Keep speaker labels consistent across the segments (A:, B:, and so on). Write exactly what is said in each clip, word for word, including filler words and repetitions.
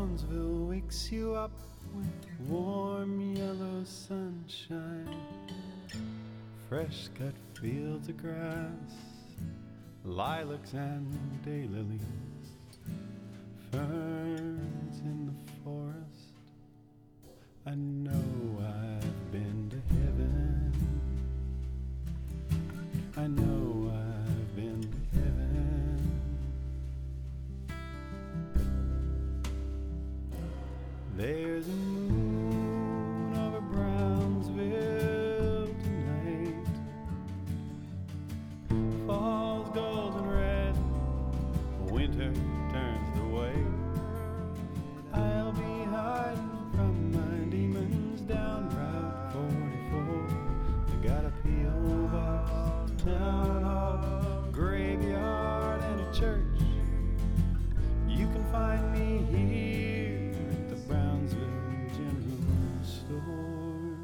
A: Brownsville wakes you up with warm yellow sunshine, fresh cut fields of grass, lilacs and daylilies, ferns in the forest. I know I've been to heaven. I know I've been to heaven. There's a moon over Brownsville tonight. Fall's golden red, winter turns the way. I'll be hiding from my demons down Route forty-four. I got a P O box, town hall, graveyard, and a church. You can find me here at the Brownsville General Store.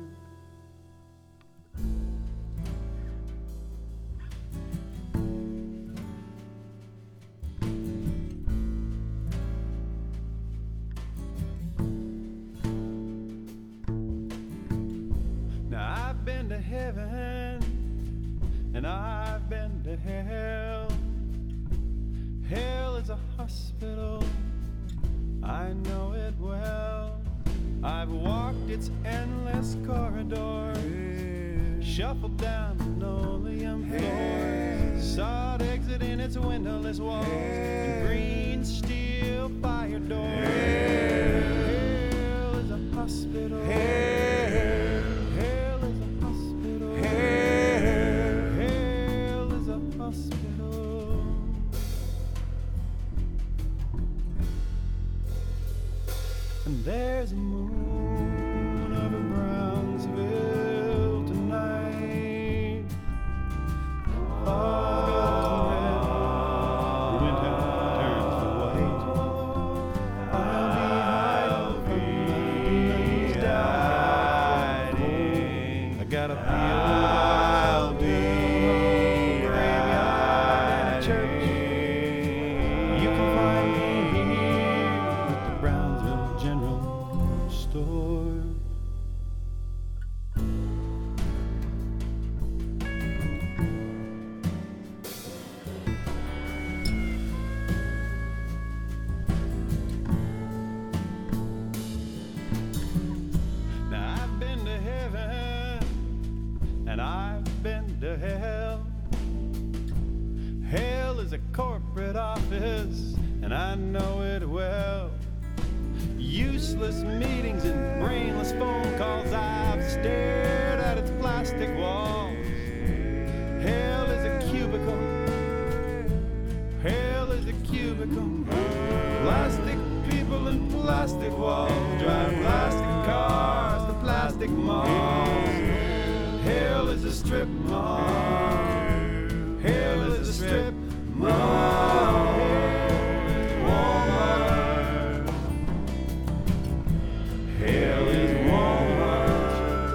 A: Now I've been to heaven and I've been to hell. Hell is a hospital, I know it well. I've walked its endless corridors, shuffled down linoleum floors, saw it exit in its windowless walls and green steel fire doors. Hell is a hospital. Hell is a hospital. Hell is a hospital. And there's a moon over Brownsville tonight. Fall's golden red, winter turns to white. I'll be hiding from my demons down hiding. I got a I'll be graveyard and a church. You can find me here at the Brownsville General Store. Now I've been to heaven and I've been to hell. Hell is a corporate office and I know it well. Useless meetings and brainless phone calls, I've stared at its plastic walls. Hell is a cubicle. Hell is a cubicle. Plastic people and plastic walls drive plastic cars to plastic malls. Hell is a strip mall. Hell is a strip mall. Walmart. Hell is Walmart.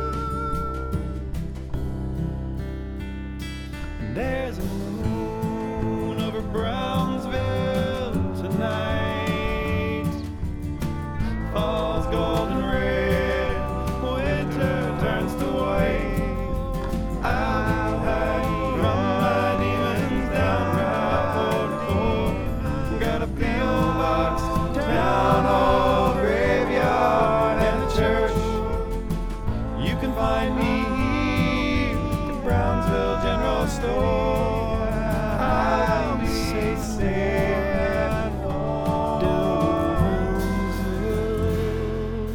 A: There's a moon over Brownsville tonight. Fall's golden red, winter turns to white. I'll hide from my demons down Route forty-four. Got a P O box, town hall, graveyard, and a church. You can find me here at the Brownsville General Store. I'll be safe, safe at Brownsville.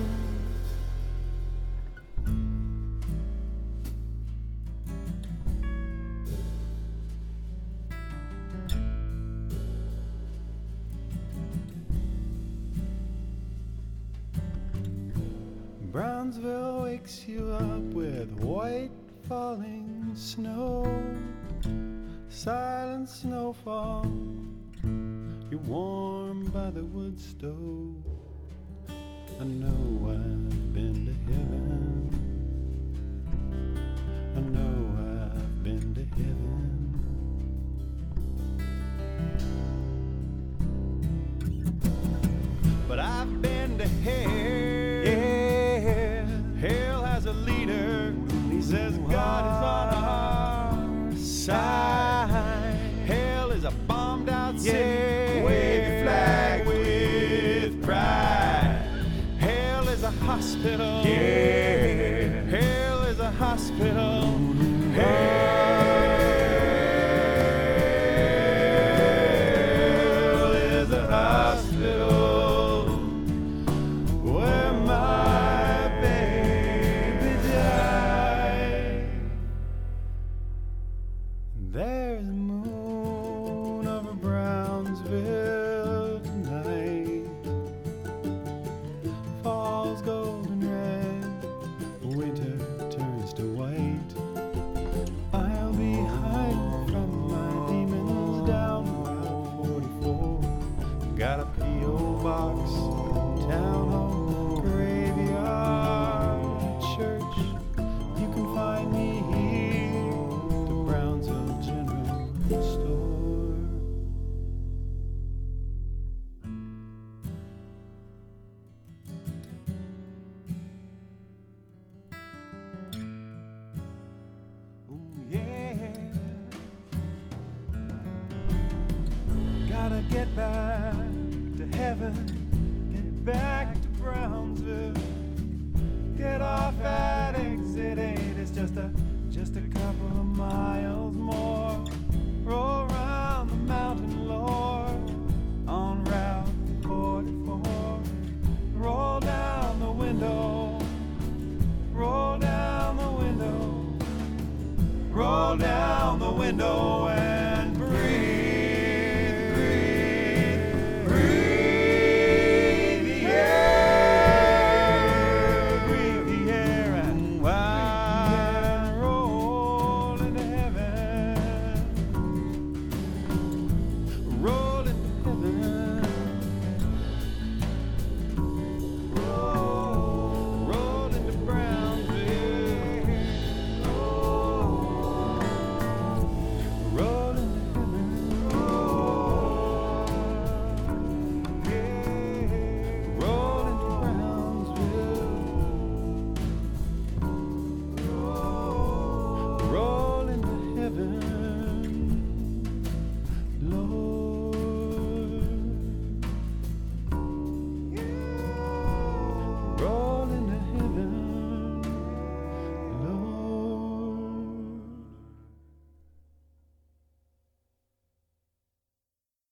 A: Brownsville wakes you up with white falling snow, silent snowfall. You're warm by the wood stove. I know I've been to heaven. I know I've been to heaven. But I've been hospital.
B: Yeah.
A: Hell is a hospital. Hell is a hospital where my baby died. There's a moon over Brownsville tonight. Fall's golden red, winter turns to white. I'll be hiding from my demons down Route forty-four. Got a P O box, town hall, graveyard, church. You can find me here, the Brownsville General Store. Ooh, yeah. Gotta get back